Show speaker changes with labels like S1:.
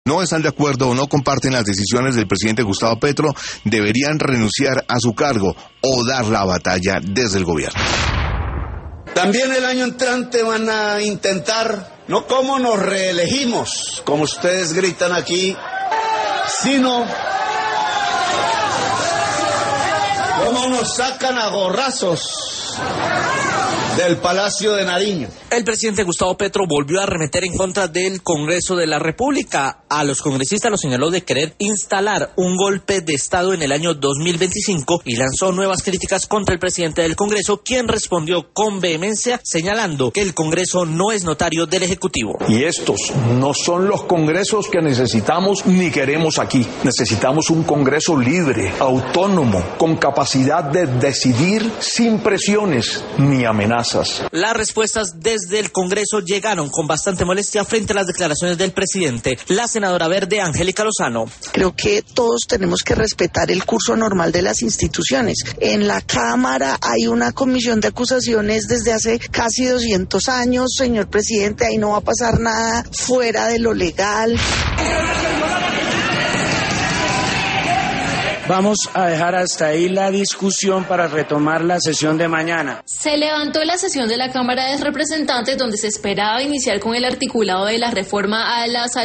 S1: no están de acuerdo o no comparten las decisiones del presidente Gustavo Petro, deberían renunciar a su cargo o dar la batalla desde el gobierno.
S2: También el año entrante van a intentar, no cómo nos reelegimos, como ustedes gritan aquí, sino cómo nos sacan a gorrazos del Palacio de Nariño.
S3: El presidente Gustavo Petro volvió a arremeter en contra del Congreso de la República. A los congresistas los señaló de querer instalar un golpe de Estado en el año 2025 y lanzó nuevas críticas contra el presidente del Congreso, quien respondió con vehemencia señalando que el Congreso no es notario del Ejecutivo.
S4: Y estos no son los congresos que necesitamos ni queremos aquí. Necesitamos un Congreso libre, autónomo, con capacidad de decidir sin presiones ni amenazas.
S3: Las respuestas desde el Congreso llegaron con bastante molestia frente a las declaraciones del presidente. La senadora verde Angélica Lozano.
S5: Creo que todos tenemos que respetar el curso normal de las instituciones. En la Cámara hay una comisión de acusaciones desde hace casi 200 años, señor presidente, ahí no va a pasar nada fuera de lo legal.
S6: Vamos a dejar hasta ahí la discusión para retomar la sesión de mañana.
S7: Se levantó la sesión de la Cámara de Representantes donde se esperaba iniciar con el articulado de la reforma a la